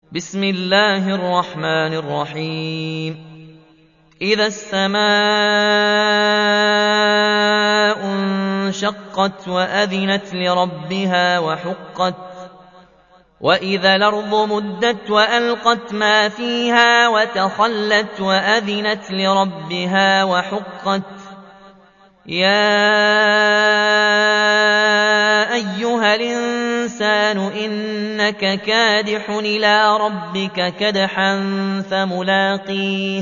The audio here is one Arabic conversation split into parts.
بسم الله الرحمن الرحيم. إذا السماء انشقت وأذنت لربها وحقت وإذا الأرض مدت وألقت ما فيها وتخلت وأذنت لربها وحقت يا أيها الإنسان إنك كادح إلى ربك كدحا فملاقيه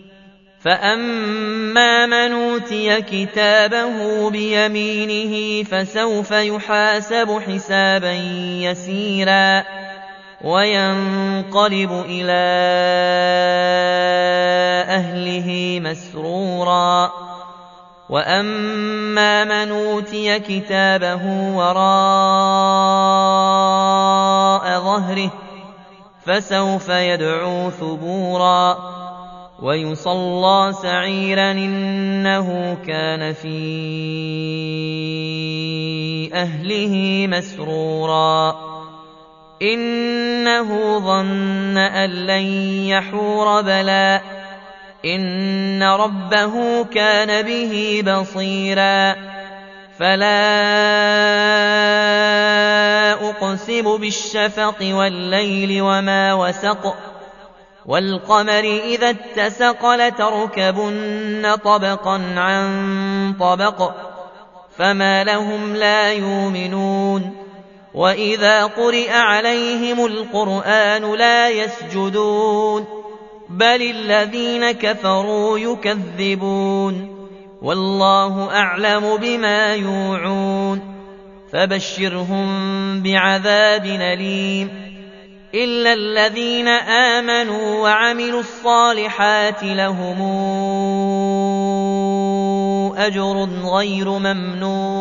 فأما من أوتي كتابه بيمينه فسوف يحاسب حسابا يسيرا وينقلب إلى أهله مسرورا وأما من أوتي كتابه وراء ظهره فسوف يدعو ثبورا ويصلى سعيرا إنه كان في أهله مسرورا إنه ظن أن لن يحور بلى إن ربه كان به بصيرا فلا أقسم بالشفق والليل وما وسق والقمر إذا اتسق لتركبن طبقا عن طبق فما لهم لا يؤمنون وإذا قرئ عليهم القرآن لا يسجدون بل الذين كفروا يكذبون والله أعلم بما يوعون فبشرهم بعذاب أليم إلا الذين آمنوا وعملوا الصالحات لهم أجر غير ممنون